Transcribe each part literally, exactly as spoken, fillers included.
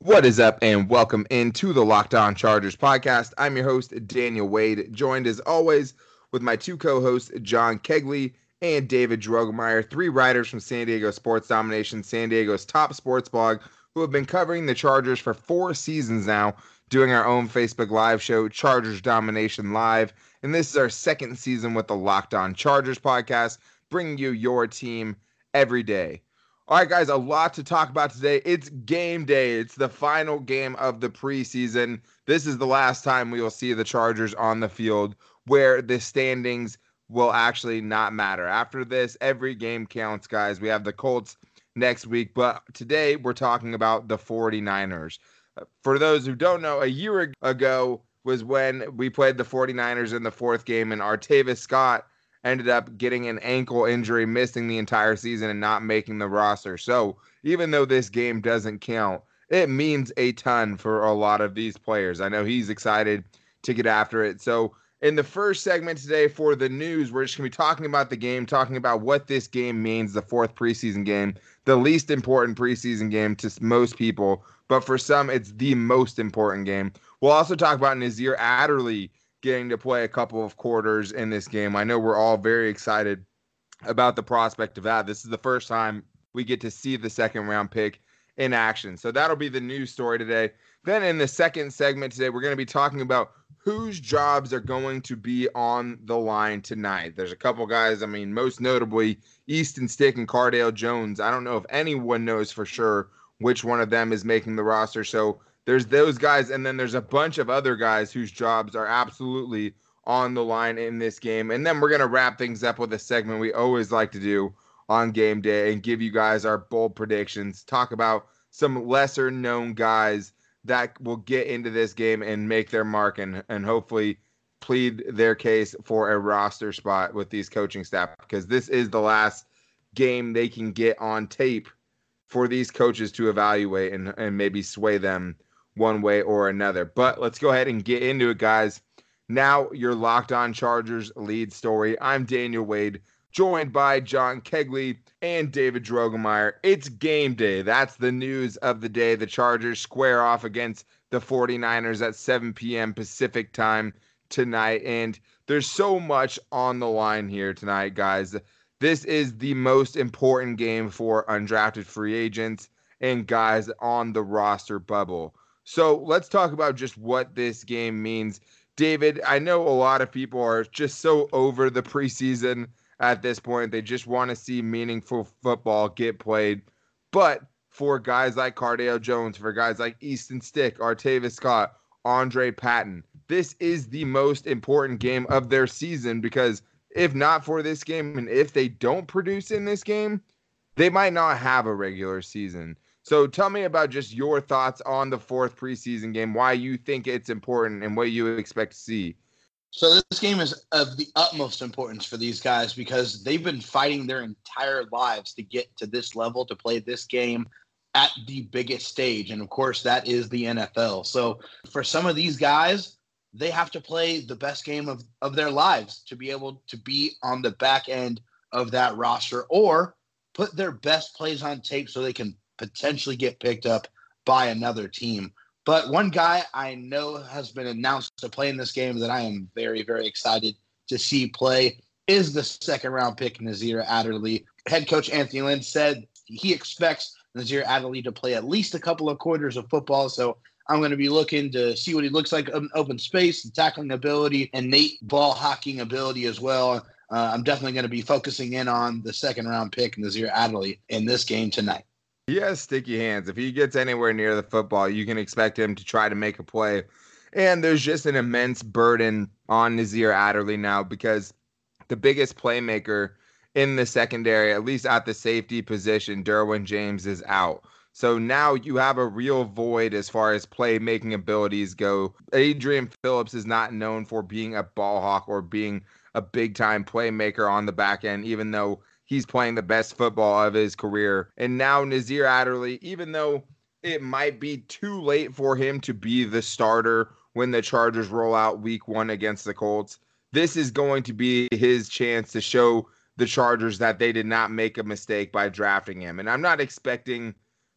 What is up, and welcome into the Locked On Chargers podcast. I'm your host, Daniel Wade, joined as always with my two co-hosts, John Kegley and David Drogemeyer, three writers from San Diego Sports Domination, San Diego's top sports blog, who have been covering the Chargers for four seasons now, doing our own Facebook Live show, Chargers Domination Live. And this is our second season with the Locked On Chargers podcast, bringing you your team every day. All right, guys, a lot to talk about today. It's game day. It's the final game of the preseason. This is the last time we will see the Chargers on the field where the standings will actually not matter. After this, every game counts, guys. We have the Colts next week, but today we're talking about the 49ers. For those who don't know, a year ago was when we played the 49ers in the fourth game, and Artavis Scott ended up getting an ankle injury, missing the entire season and not making the roster. So even though this game doesn't count, it means a ton for a lot of these players. I know he's excited to get after it. So in the first segment today for the news, we're just going to be talking about the game, talking about what this game means, the fourth preseason game, the least important preseason game to most people, but for some, it's the most important game. We'll also talk about Nasir Adderley getting to play a couple of quarters in this game. I know we're all very excited about the prospect of that. This is the first time we get to see the second round pick in action. So that'll be the news story today. Then in the second segment today, we're going to be talking about whose jobs are going to be on the line tonight. There's a couple guys, I mean, most notably Easton Stick and Cardale Jones. I don't know if anyone knows for sure which one of them is making the roster. So there's those guys, and then there's a bunch of other guys whose jobs are absolutely on the line in this game. And then we're going to wrap things up with a segment we always like to do on game day and give you guys our bold predictions, talk about some lesser-known guys that will get into this game and make their mark and, and hopefully plead their case for a roster spot with these coaching staff, because this is the last game they can get on tape for these coaches to evaluate and, and maybe sway them one way or another. But let's go ahead and get into it, guys. Now, your Locked On Chargers lead story. I'm Daniel Wade, joined by John Kegley and David Drogemeyer. It's game day. That's the news of the day. The Chargers square off against the 49ers at seven p.m. Pacific time tonight. And there's so much on the line here tonight, guys. This is the most important game for undrafted free agents and guys on the roster bubble. So let's talk about just what this game means. David, I know a lot of people are just so over the preseason at this point. They just want to see meaningful football get played. But for guys like Cardale Jones, for guys like Easton Stick, Artavis Scott, Andre Patton, this is the most important game of their season, because if not for this game and if they don't produce in this game, they might not have a regular season. So tell me about just your thoughts on the fourth preseason game, why you think it's important and what you expect to see. So this game is of the utmost importance for these guys because they've been fighting their entire lives to get to this level, to play this game at the biggest stage. And, of course, that is the N F L. So for some of these guys, they have to play the best game of, of their lives to be able to be on the back end of that roster or put their best plays on tape so they can potentially get picked up by another team. But one guy I know has been announced to play in this game that I am very, very excited to see play is the second round pick, Nasir Adderley. Head coach Anthony Lynn said he expects Nasir Adderley to play at least a couple of quarters of football. So I'm going to be looking to see what he looks like in open space, and tackling ability, and Nate ball hawking ability as well. Uh, I'm definitely going to be focusing in on the second round pick, Nasir Adderley, in this game tonight. He has sticky hands. If he gets anywhere near the football, you can expect him to try to make a play. And there's just an immense burden on Nasir Adderley now, because the biggest playmaker in the secondary, at least at the safety position, Derwin James, is out. So now you have a real void as far as playmaking abilities go. Adrian Phillips is not known for being a ball hawk or being a big-time playmaker on the back end, even though he's playing the best football of his career. And now Nasir Adderley, even though it might be too late for him to be the starter when the Chargers roll out week one against the Colts, this is going to be his chance to show the Chargers that they did not make a mistake by drafting him. And I'm not expecting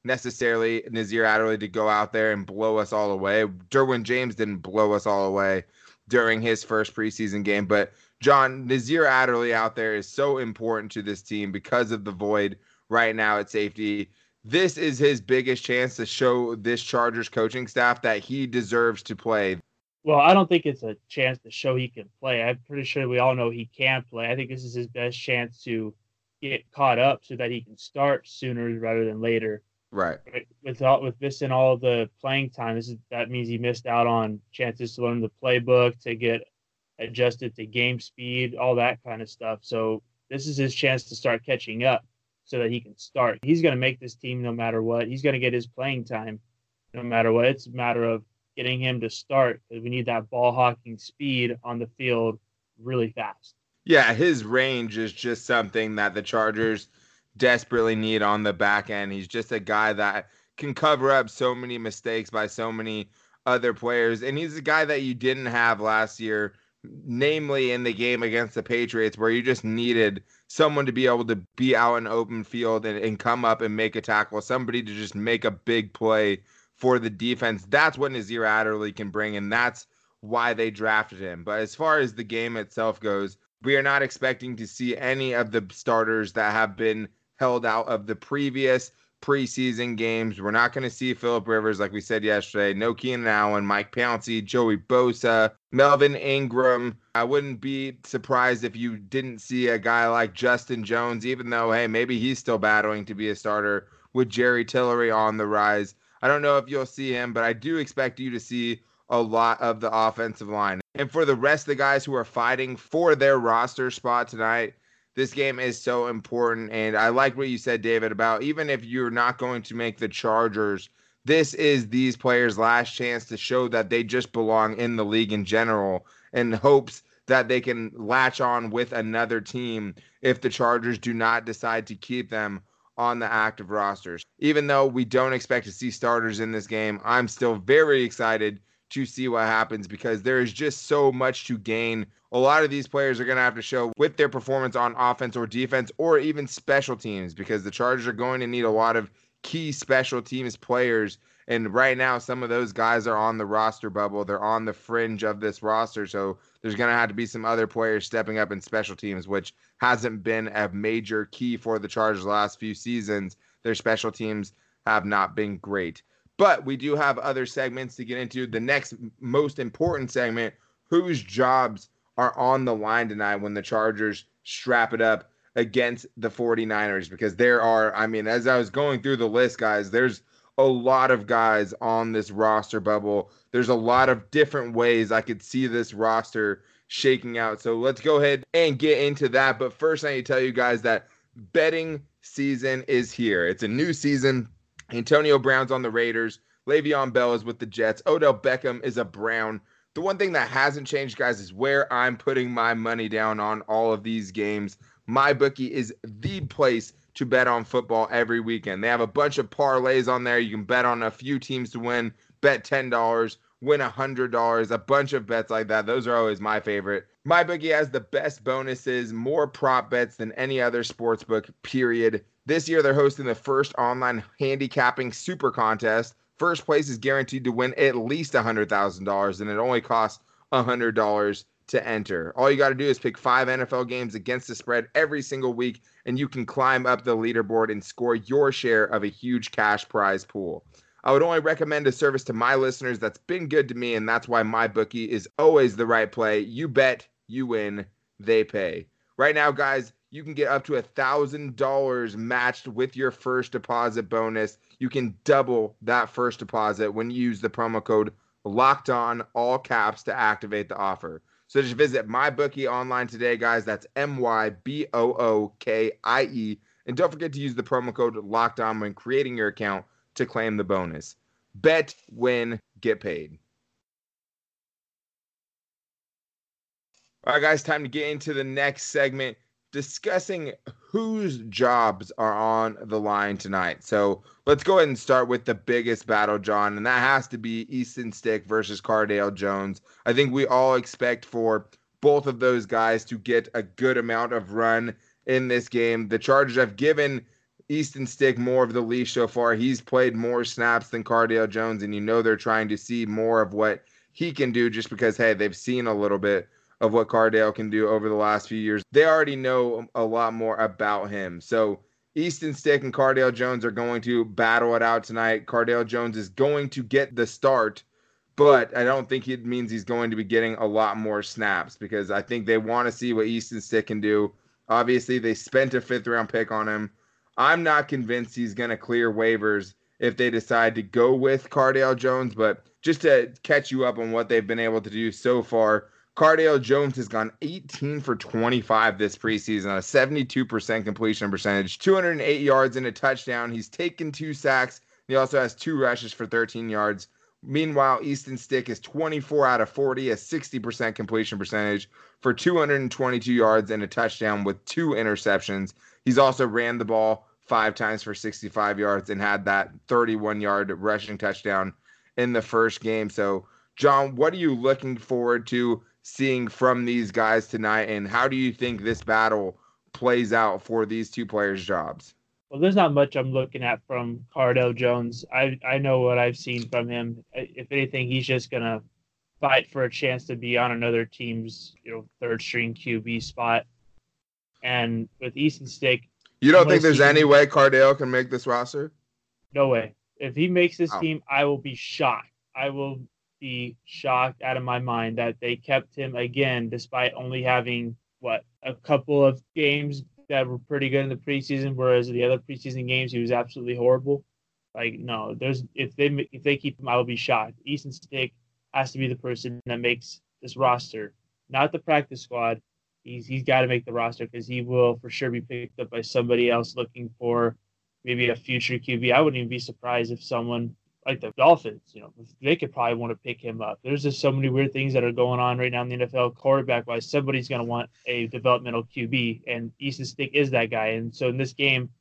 necessarily Nasir Adderley to go out there and blow us all away. Derwin James didn't blow us all away during his first preseason game, but John, Nasir Adderley out there is so important to this team because of the void right now at safety. This is his biggest chance to show this Chargers coaching staff that he deserves to play. Well, I don't think it's a chance to show he can play. I'm pretty sure we all know he can play. I think this is his best chance to get caught up so that he can start sooner rather than later. Right. With all, with missing all the playing time, this is that means he missed out on chances to learn the playbook, to get adjusted to game speed, all that kind of stuff. So this is his chance to start catching up so that he can start. He's going to make this team no matter what. He's going to get his playing time no matter what. It's a matter of getting him to start because we need that ball hawking speed on the field really fast. Yeah, his range is just something that the Chargers desperately need on the back end. He's just a guy that can cover up so many mistakes by so many other players. And he's a guy that you didn't have last year, namely in the game against the Patriots, where you just needed someone to be able to be out in open field and, and come up and make a tackle, somebody to just make a big play for the defense. That's what Nasir Adderley can bring, and that's why they drafted him. But as far as the game itself goes, we are not expecting to see any of the starters that have been held out of the previous preseason games. We're not going to see Phillip Rivers, like we said yesterday. No Keenan Allen, Mike Pouncey, Joey Bosa, Melvin Ingram. I wouldn't be surprised if you didn't see a guy like Justin Jones, even though, hey, maybe he's still battling to be a starter with Jerry Tillery on the rise. I don't know if you'll see him, but I do expect you to see a lot of the offensive line. And for the rest of the guys who are fighting for their roster spot tonight, this game is so important. And I like what you said, David, about even if you're not going to make the Chargers, this is these players' last chance to show that they just belong in the league in general, in hopes that they can latch on with another team if the Chargers do not decide to keep them on the active rosters. Even though we don't expect to see starters in this game, I'm still very excited to see what happens because there is just so much to gain. A lot of these players are going to have to show with their performance on offense or defense or even special teams, because the Chargers are going to need a lot of key special teams players. And right now, some of those guys are on the roster bubble. They're on the fringe of this roster. So there's going to have to be some other players stepping up in special teams, which hasn't been a major key for the Chargers the last few seasons. Their special teams have not been great. But we do have other segments to get into. The next most important segment, whose jobs are on the line tonight when the Chargers strap it up against the 49ers? Because there are, I mean, as I was going through the list, guys, there's a lot of guys on this roster bubble. There's a lot of different ways I could see this roster shaking out. So let's go ahead and get into that. But first, I need to tell you guys that betting season is here. It's a new season. Antonio Brown's on the Raiders. Le'Veon Bell is with the Jets. Odell Beckham is a Brown. The one thing that hasn't changed, guys, is where I'm putting my money down on all of these games. MyBookie is the place to bet on football every weekend. They have a bunch of parlays on there. You can bet on a few teams to win, bet ten dollars, win one hundred dollars, a bunch of bets like that. Those are always my favorite. MyBookie has the best bonuses, more prop bets than any other sportsbook, period. This year, they're hosting the first online handicapping super contest. First place is guaranteed to win at least one hundred thousand dollars, and it only costs one hundred dollars to enter. All you got to do is pick five N F L games against the spread every single week, and you can climb up the leaderboard and score your share of a huge cash prize pool. I would only recommend a service to my listeners that's been good to me, and that's why MyBookie is always the right play. You bet, you win, they pay. Right now, guys, you can get up to one thousand dollars matched with your first deposit bonus. You can double that first deposit when you use the promo code LOCKEDON, all caps, to activate the offer. So just visit MyBookie online today, guys. That's M Y B O O K I E. And don't forget to use the promo code LOCKEDON when creating your account to claim the bonus. Bet, win, get paid. All right, guys, time to get into the next segment, discussing whose jobs are on the line tonight. So let's go ahead and start with the biggest battle, John, and that has to be Easton Stick versus Cardale Jones. I think we all expect for both of those guys to get a good amount of run in this game. The Chargers have given Easton Stick more of the leash so far. He's played more snaps than Cardale Jones, and you know they're trying to see more of what he can do just because, hey, they've seen a little bit of what Cardale can do over the last few years. They already know a lot more about him. So Easton Stick and Cardale Jones are going to battle it out tonight. Cardale Jones is going to get the start, but I don't think it means he's going to be getting a lot more snaps because I think they want to see what Easton Stick can do. Obviously, they spent a fifth-round pick on him. I'm not convinced he's going to clear waivers if they decide to go with Cardale Jones, but just to catch you up on what they've been able to do so far, Cardale Jones has gone eighteen for twenty-five this preseason, a seventy-two percent completion percentage, two hundred eight yards and a touchdown. He's taken two sacks. He also has two rushes for thirteen yards. Meanwhile, Easton Stick is twenty-four out of forty, a sixty percent completion percentage for two hundred twenty-two yards and a touchdown with two interceptions. He's also ran the ball five times for sixty-five yards and had that thirty-one-yard rushing touchdown in the first game. So, John, what are you looking forward to seeing from these guys tonight, and how do you think this battle plays out for these two players' jobs? Well, there's not much I'm looking at from Cardale Jones. I, I know what I've seen from him. If anything, he's just going to fight for a chance to be on another team's, you know, third-string Q B spot. And with Easton Stick, you don't think there's any way Cardale can make this roster? No way. If he makes this oh. team, I will be shocked. I will be shocked out of my mind that they kept him again, despite only having, what, a couple of games that were pretty good in the preseason, whereas the other preseason games he was absolutely horrible. Like, no, there's if they if they keep him, I will be shocked. Easton Stick has to be the person that makes this roster, not the practice squad. He's he's got to make the roster because he will for sure be picked up by somebody else looking for maybe a future Q B. I wouldn't even be surprised if someone like the Dolphins, you know, they could probably want to pick him up. There's just so many weird things that are going on right now in the N F L quarterback-wise. Somebody's going to want a developmental Q B, and Easton Stick is that guy. And so in this game,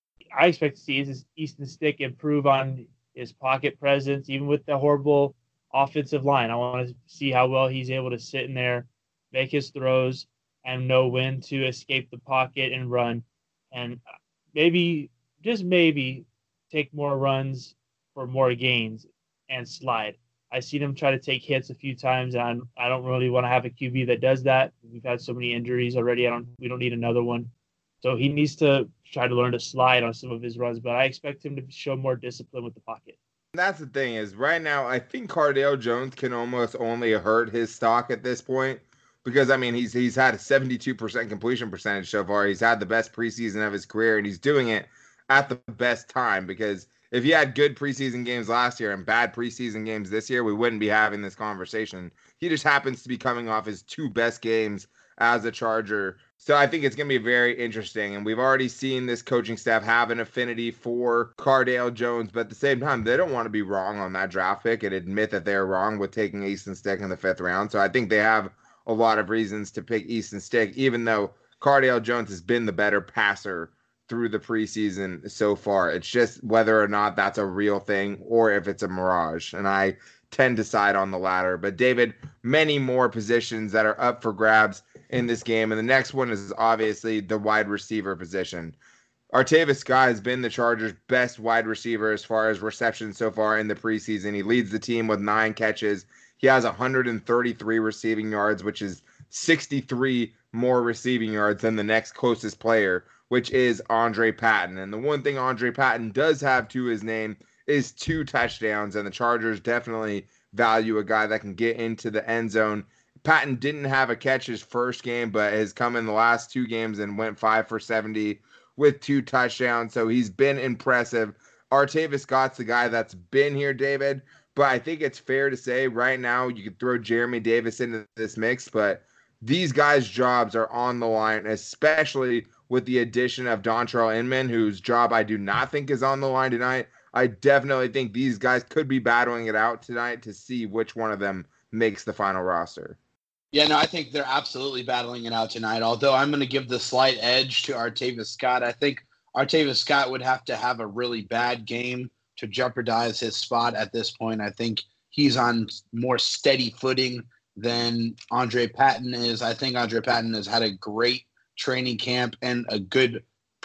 I expect to see Easton Stick improve on his pocket presence, even with the horrible offensive line. I want to see how well he's able to sit in there, make his throws, and know when to escape the pocket and run. And maybe, just maybe, take more runs for more gains and slide. I've seen him try to take hits a few times, and I'm, I don't really want to have a Q B that does that. We've had so many injuries already. I don't. We don't need another one. So he needs to try to learn to slide on some of his runs, but I expect him to show more discipline with the pocket. That's the thing is right now, I think Cardale Jones can almost only hurt his stock at this point because, I mean, he's he's had a seventy-two percent completion percentage so far. He's had the best preseason of his career, and he's doing it at the best time because if he had good preseason games last year and bad preseason games this year, we wouldn't be having this conversation. He just happens to be coming off his two best games as a Charger. So I think it's going to be very interesting. And we've already seen this coaching staff have an affinity for Cardale Jones, but at the same time, they don't want to be wrong on that draft pick and admit that they're wrong with taking Easton Stick in the fifth round. So I think they have a lot of reasons to pick Easton Stick, even though Cardale Jones has been the better passer through the preseason so far. It's just whether or not that's a real thing or if it's a mirage. And I tend to side on the latter. But David, many more positions that are up for grabs in this game. And the next one is obviously the wide receiver position. Artavis Scott has been the Chargers' best wide receiver as far as receptions so far in the preseason. He leads the team with nine catches. He has one hundred thirty-three receiving yards, which is sixty-three more receiving yards than the next closest player, which is Andre Patton. And the one thing Andre Patton does have to his name is two touchdowns, and the Chargers definitely value a guy that can get into the end zone. Patton didn't have a catch his first game, but has come in the last two games and went five for seventy with two touchdowns, so he's been impressive. Artavis Scott's the guy that's been here, David, but I think it's fair to say right now you could throw Jeremy Davis into this mix, but these guys' jobs are on the line, especially with the addition of Dontrell Inman, whose job I do not think is on the line tonight. I definitely think these guys could be battling it out tonight to see which one of them makes the final roster. Yeah, no, I think they're absolutely battling it out tonight, although I'm going to give the slight edge to Artavis Scott. I think Artavis Scott would have to have a really bad game to jeopardize his spot at this point. I think he's on more steady footing than Andre Patton is. I think Andre Patton has had a great training camp and a good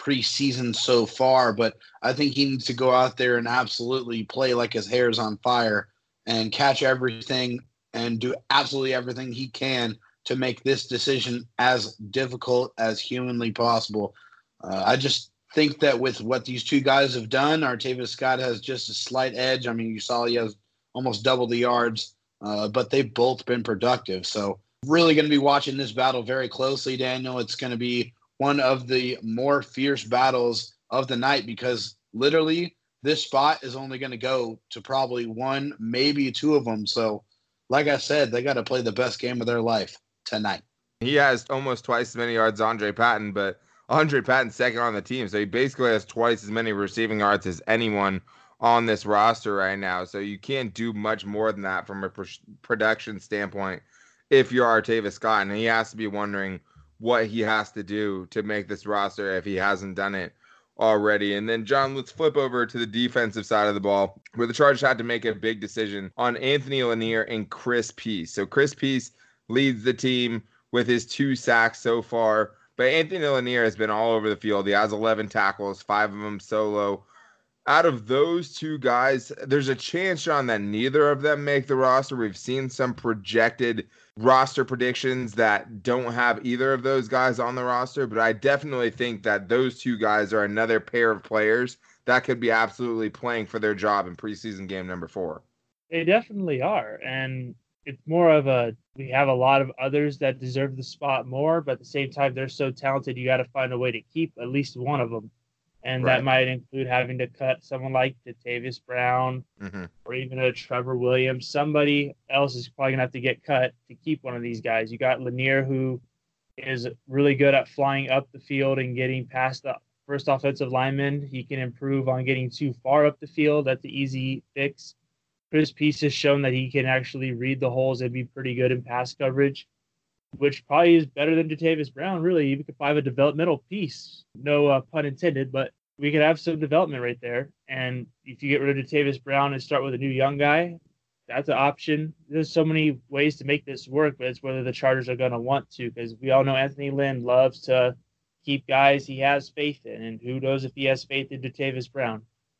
preseason so far, but I think he needs to go out there and absolutely play like his hair is on fire and catch everything and do absolutely everything he can to make this decision as difficult as humanly possible. Uh, I just think that with what these two guys have done, Artavis Scott has just a slight edge. I mean, you saw he has almost double the yards, uh, but they've both been productive. So really going to be watching this battle very closely, Daniel. It's going to be one of the more fierce battles of the night because literally this spot is only going to go to probably one, maybe two of them. So like I said, they got to play the best game of their life tonight. He has almost twice as many yards as Andre Patton, but Andre Patton's second on the team. So he basically has twice as many receiving yards as anyone on this roster right now. So you can't do much more than that from a pr- production standpoint if you're Artavis Scott. And he has to be wondering what he has to do to make this roster if he hasn't done it already. And then, John, let's flip over to the defensive side of the ball, where the Chargers had to make a big decision on Anthony Lanier and Chris Peace. So Chris Peace leads the team with his two sacks so far, but Anthony Lanier has been all over the field. He has eleven tackles, five of them solo. Out of those two guys, there's a chance, John, that neither of them make the roster. We've seen some projected roster predictions that don't have either of those guys on the roster, but I definitely think that those two guys are another pair of players that could be absolutely playing for their job in preseason game number four. They definitely are, and it's more of a, we have a lot of others that deserve the spot more, but at the same time, they're so talented, you got to find a way to keep at least one of them. And right. That might include having to cut someone like Datavius Brown mm-hmm. or even a Trevor Williams. Somebody else is probably going to have to get cut to keep one of these guys. You got Lanier, who is really good at flying up the field and getting past the first offensive lineman. He can improve on getting too far up the field. That's an easy fix. Chris Peace has shown that he can actually read the holes and be pretty good in pass coverage, which probably is better than Datavius Brown, really. You could have a developmental piece. No uh, pun intended, but we could have some development right there. And if you get rid of Datavius Brown and start with a new young guy, that's an option. There's so many ways to make this work, but it's whether the Chargers are going to want to, because we all know Anthony Lynn loves to keep guys he has faith in, and who knows if he has faith in Datavius Brown.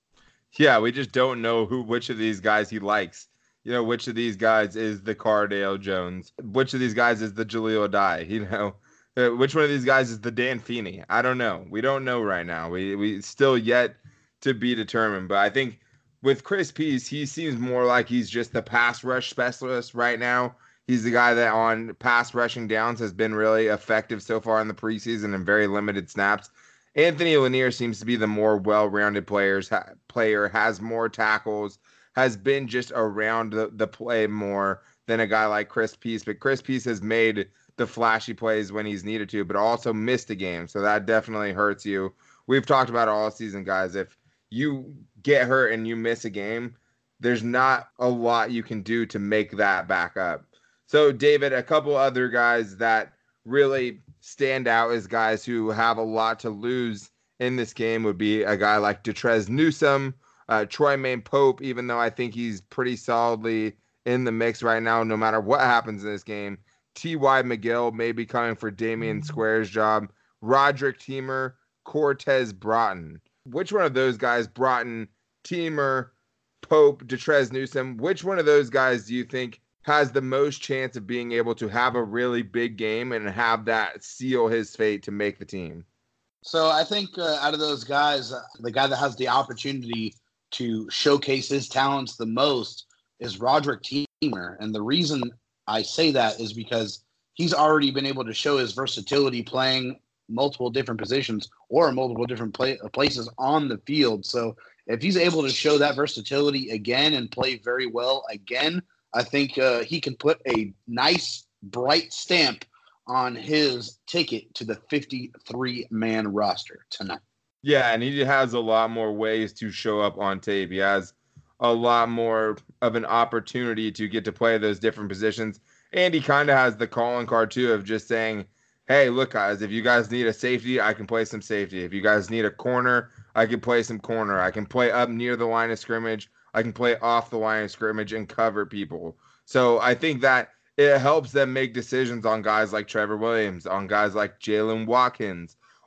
Yeah, we just don't know who, which of these guys he likes. You know, which of these guys is the Cardale Jones? Which of these guys is the Jaleel Dye? You know, which one of these guys is the Dan Feeney? I don't know. We don't know right now. We we still yet to be determined. But I think with Chris Peace, he seems more like he's just the pass rush specialist right now. He's the guy that on pass rushing downs has been really effective so far in the preseason and very limited snaps. Anthony Lanier seems to be the more well-rounded players, ha, player, has more tackles, has been just around the, the play more than a guy like Chris Peace. But Chris Peace has made the flashy plays when he's needed to, but also missed a game. So that definitely hurts you. We've talked about it all season, guys. If you get hurt and you miss a game, there's not a lot you can do to make that back up. So, David, a couple other guys that really stand out as guys who have a lot to lose in this game would be a guy like Detrez Newsome, uh, Troymaine Pope, even though I think he's pretty solidly in the mix right now, no matter what happens in this game. T Y. McGill may be coming for Damian Square's job. Roderick Teamer, Cortez Broughton. Which one of those guys, Broughton, Teamer, Pope, Detrez Newsome, which one of those guys do you think has the most chance of being able to have a really big game and have that seal his fate to make the team? So I think uh, out of those guys, uh, the guy that has the opportunity to showcase his talents the most is Roderick Teamer. And the reason I say that is because he's already been able to show his versatility playing multiple different positions or multiple different play, places on the field. So if he's able to show that versatility again and play very well again, I think uh, he can put a nice, bright stamp on his ticket to the fifty-three man roster tonight. Yeah, and he has a lot more ways to show up on tape. He has a lot more of an opportunity to get to play those different positions. And he kind of has the calling card, too, of just saying, hey, look, guys, if you guys need a safety, I can play some safety. If you guys need a corner, I can play some corner. I can play up near the line of scrimmage. I can play off the line of scrimmage and cover people. So I think that it helps them make decisions on guys like Trevor Williams, on guys like Jalen Watkins,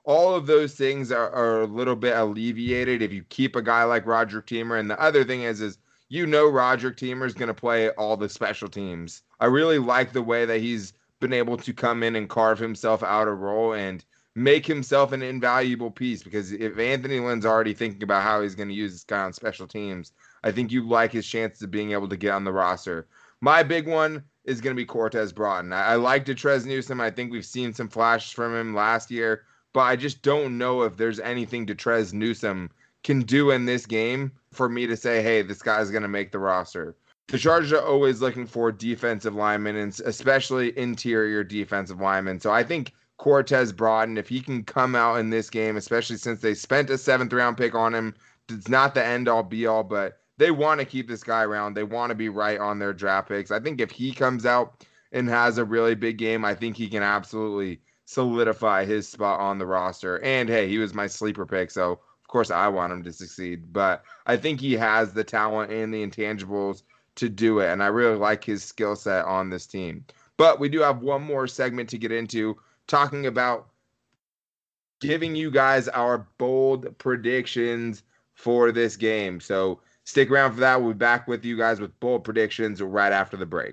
all of those things are, are a little bit alleviated if you keep a guy like Roderick Teamer. And the other thing is, is you know Roderick Teamer is going to play all the special teams. I really like the way that he's been able to come in and carve himself out a role and make himself an invaluable piece, because if Anthony Lynn's already thinking about how he's going to use this guy on special teams, I think you like his chances of being able to get on the roster. My big one is going to be Cortez Broughton. I, I like Detrez Newsome. I think we've seen some flashes from him last year, but I just don't know if there's anything Detrez Newsome can do in this game for me to say, hey, this guy's going to make the roster. The Chargers are always looking for defensive linemen, and especially interior defensive linemen. So I think Cortez Broughton, if he can come out in this game, especially since they spent a seventh round pick on him, it's not the end all be all, but they want to keep this guy around. They want to be right on their draft picks. I think if he comes out and has a really big game, I think he can absolutely solidify his spot on the roster. And hey, he was my sleeper pick, so of course I want him to succeed. But I think he has the talent and the intangibles to do it, and I really like his skill set on this team. But we do have one more segment to get into, talking about giving you guys our bold predictions for this game. So stick around for that. We'll be back with you guys with bold predictions right after the break.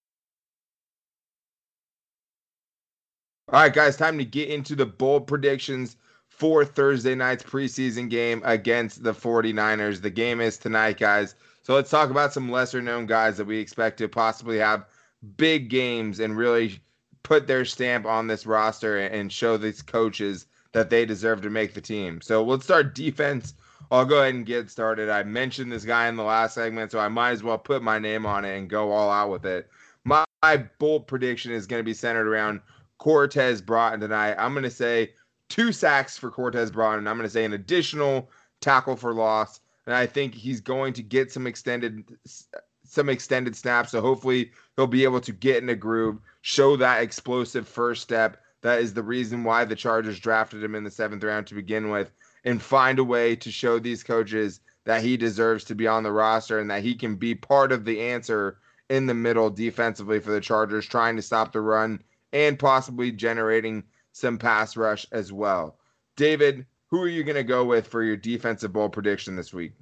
All right, guys, time to get into the bold predictions for Thursday night's preseason game against the 49ers. The game is tonight, guys. So let's talk about some lesser-known guys that we expect to possibly have big games and really put their stamp on this roster and show these coaches that they deserve to make the team. So let's start defense. I'll go ahead and get started. I mentioned this guy in the last segment, so I might as well put my name on it and go all out with it. My, my bold prediction is going to be centered around Cortez Broughton tonight. I'm going to say two sacks for Cortez Broughton. I'm going to say an additional tackle for loss, and I think he's going to get some extended some extended snaps, so hopefully he'll be able to get in a groove, show that explosive first step. That is the reason why the Chargers drafted him in the seventh round to begin with, and find a way to show these coaches that he deserves to be on the roster and that he can be part of the answer in the middle defensively for the Chargers, trying to stop the run and possibly generating some pass rush as well. David, who are you going to go with for your defensive bold prediction this week?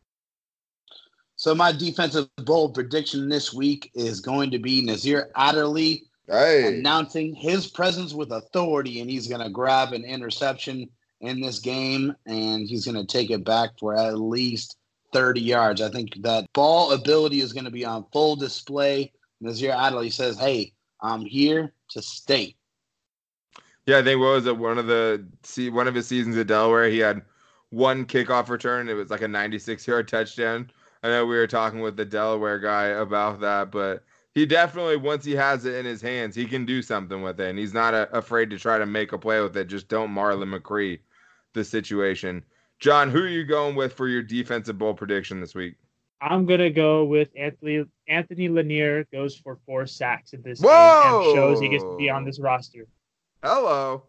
So my defensive bold prediction this week is going to be Nasir Adderley hey. announcing his presence with authority, and he's going to grab an interception in this game, and he's going to take it back for at least thirty yards. I think that ball ability is going to be on full display. Nasir Adderley says, hey, I'm here to stay. Yeah, I think what was it? One of the see one of his seasons at Delaware, he had one kickoff return. It was like a ninety-six yard touchdown. I know we were talking with the Delaware guy about that, but he definitely, once he has it in his hands, he can do something with it, and he's not a, afraid to try to make a play with it. Just don't Marlon McCree the situation. John, who are you going with for your defensive bowl prediction this week? I'm going to go with Anthony Anthony Lanier goes for four sacks in this Whoa! game and shows he gets to be on this roster. Hello.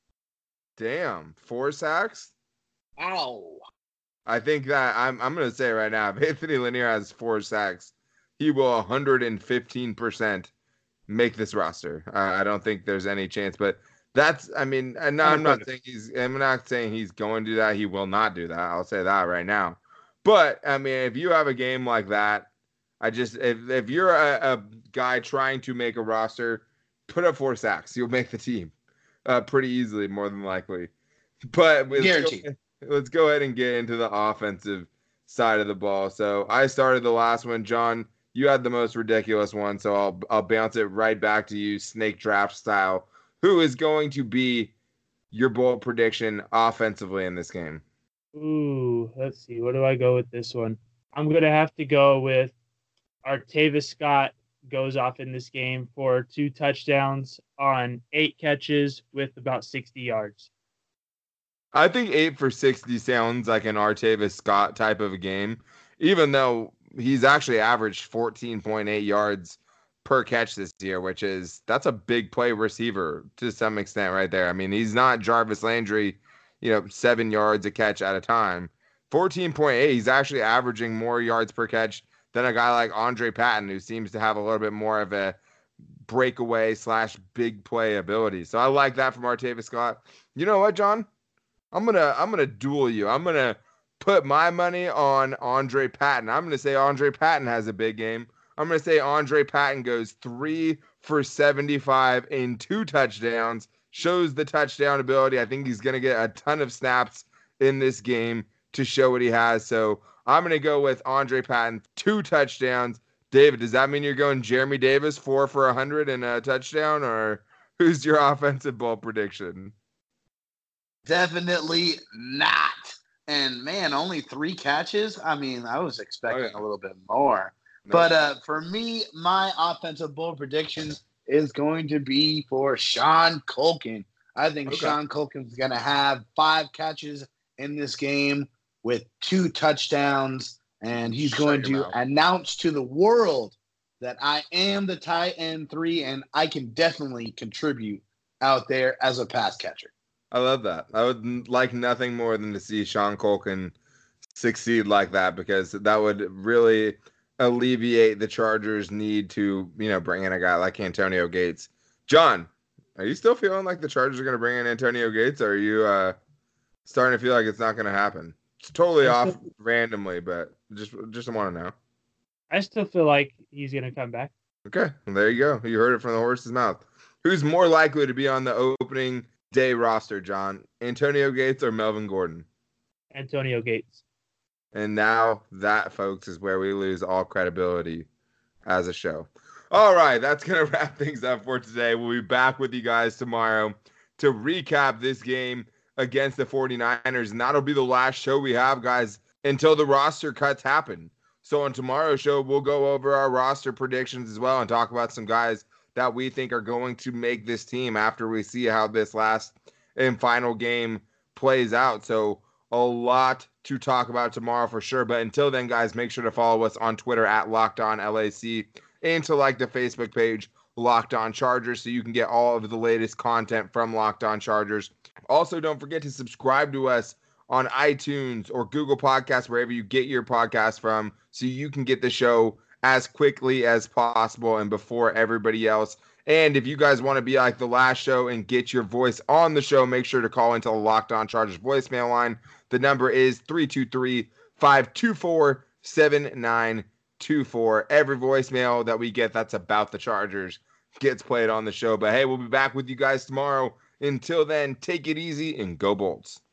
Damn. Four sacks? Ow. I think that I'm I'm going to say right now, if Anthony Lanier has four sacks, he will one hundred fifteen percent make this roster. Uh, I don't think there's any chance, but that's, I mean, and no, I'm not saying he's, I'm not saying he's going to do that. He will not do that. I'll say that right now. But I mean, if you have a game like that, I just, if, if you're a, a guy trying to make a roster, put up four sacks. You'll make the team uh, pretty easily, more than likely. But let's Guaranteed. Go, let's go ahead and get into the offensive side of the ball. So I started the last one. John, you had the most ridiculous one, so I'll I'll bounce it right back to you, snake draft style. Who is going to be your bold prediction offensively in this game? Ooh, let's see. What do I go with this one? I'm going to have to go with Artavis Scott goes off in this game for two touchdowns on eight catches with about sixty yards. I think eight for sixty sounds like an Artavis Scott type of a game, even though he's actually averaged fourteen point eight yards per catch this year, which is, that's a big play receiver to some extent right there. I mean, he's not Jarvis Landry, you know, seven yards a catch at a time. fourteen point eight, he's actually averaging more yards per catch than a guy like Andre Patton, who seems to have a little bit more of a breakaway slash big play ability. So I like that from Artavis Scott. You know what, John? I'm gonna I'm gonna duel you. I'm gonna put my money on Andre Patton. I'm gonna say Andre Patton has a big game. I'm gonna say Andre Patton goes three for seventy-five in two touchdowns. Shows the touchdown ability. I think he's gonna get a ton of snaps in this game to show what he has. So I'm gonna go with Andre Patton, two touchdowns. David, does that mean you're going Jeremy Davis, four for a hundred and a touchdown, or who's your offensive ball prediction? Definitely not. And man, only three catches. I mean, I was expecting oh, yeah. a little bit more. No. But uh, for me, my offensive bull prediction is going to be for Sean Culkin. I think okay. Sean Culkin's going to have five catches in this game with two touchdowns, and he's Shut going to mouth. announce to the world that I am the tight end three, and I can definitely contribute out there as a pass catcher. I love that. I would like nothing more than to see Sean Culkin succeed like that, because that would really alleviate the Chargers' need to, you know, bring in a guy like Antonio Gates. John, are you still feeling like the Chargers are going to bring in Antonio Gates, or are you uh, starting to feel like it's not going to happen? It's totally I off still, randomly, but just just want to know. I still feel like he's going to come back. Okay, well, there you go. You heard it from the horse's mouth. Who's more likely to be on the opening day roster, John? Antonio Gates or Melvin Gordon? Antonio Gates. And now that, folks, is where we lose all credibility as a show. All right, that's going to wrap things up for today. We'll be back with you guys tomorrow to recap this game against the 49ers. And that'll be the last show we have, guys, until the roster cuts happen. So on tomorrow's show, we'll go over our roster predictions as well and talk about some guys that we think are going to make this team after we see how this last and final game plays out. So a lot to talk about tomorrow for sure. But until then, guys, make sure to follow us on Twitter at Locked On L A C and to like the Facebook page Locked On Chargers so you can get all of the latest content from Locked On Chargers. Also, don't forget to subscribe to us on iTunes or Google Podcasts, wherever you get your podcast from, so you can get the show as quickly as possible and before everybody else. And if you guys want to be like the last show and get your voice on the show, make sure to call into the Locked On Chargers voicemail line. The number is three two three, five two four, seven nine two four. Every voicemail that we get that's about the Chargers gets played on the show. But hey, we'll be back with you guys tomorrow. Until then, take it easy and go Bolts.